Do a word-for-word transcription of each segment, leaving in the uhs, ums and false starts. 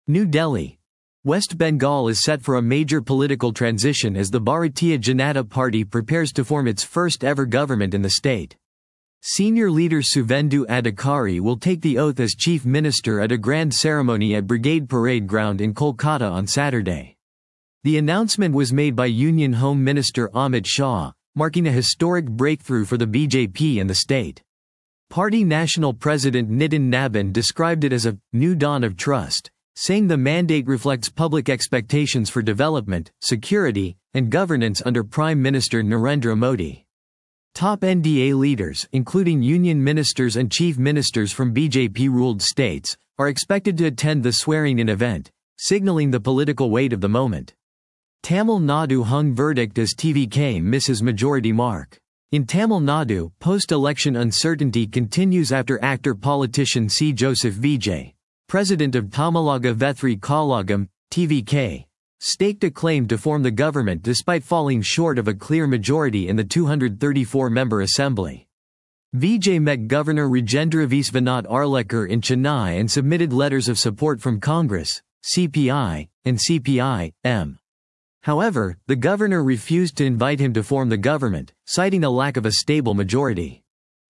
New Delhi. West Bengal is set for a major political transition as the Bharatiya Janata Party prepares to form its first-ever government in the state. Senior leader Suvendu Adhikari will take the oath as Chief Minister at a grand ceremony at Brigade Parade Ground in Kolkata on Saturday. The announcement was made by Union Home Minister Amit Shah, marking a historic breakthrough for the B J P in the state. Party National President Nitin Nabin described it as a new dawn of trust, saying the mandate reflects public expectations for development, security, and governance under Prime Minister Narendra Modi. Top N D A leaders, including union ministers and chief ministers from B J P-ruled states, are expected to attend the swearing-in event, signaling the political weight of the moment. Tamil Nadu hung verdict as T V K misses majority mark. In Tamil Nadu, post-election uncertainty continues after actor-politician C. Joseph Vijay, president of Tamilnaga Vetri Kalagam, T V K, staked a claim to form the government despite falling short of a clear majority in the two hundred thirty-four member assembly. Vijay met Governor Rajendra Viswanath Arlekar in Chennai and submitted letters of support from Congress, C P I, and C P I M. However, the governor refused to invite him to form the government, citing a lack of a stable majority.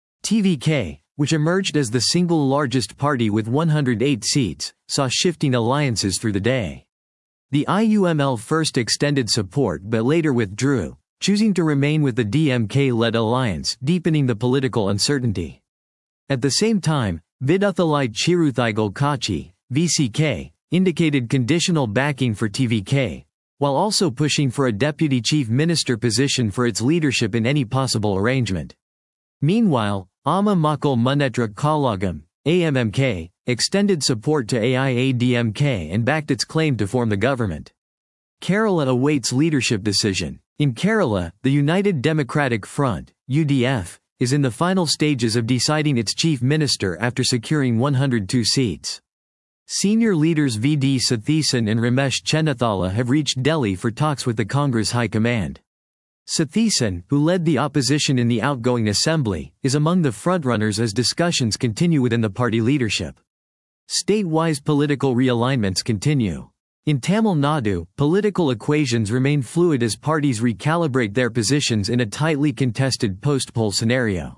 T V K, which emerged as the single largest party with one hundred eight seats, saw shifting alliances through the day. The I U M L first extended support but later withdrew, choosing to remain with the D M K-led alliance, deepening the political uncertainty. At the same time, Viduthalai Chiruthaigal Kachi, V C K, indicated conditional backing for T V K, while also pushing for a deputy chief minister position for its leadership in any possible arrangement. Meanwhile, Amma Makal Munnetra Kalagam, A M M K, extended support to A I A D M K and backed its claim to form the government. Kerala awaits leadership decision. In Kerala, the United Democratic Front, U D F, is in the final stages of deciding its chief minister after securing one hundred two seats. Senior leaders V D Satheesan and Ramesh Chennithala have reached Delhi for talks with the Congress High Command. Satheesan, who led the opposition in the outgoing assembly, is among the frontrunners as discussions continue within the party leadership. State-wise political realignments continue. In Tamil Nadu, political equations remain fluid as parties recalibrate their positions in a tightly contested post-poll scenario.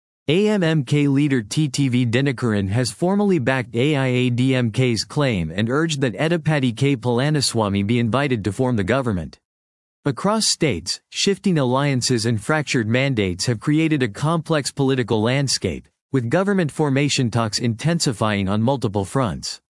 A M M K leader T T V Dinakaran has formally backed A I A D M K's claim and urged that Edappadi K. Palaniswamy be invited to form the government. Across states, shifting alliances and fractured mandates have created a complex political landscape, with government formation talks intensifying on multiple fronts.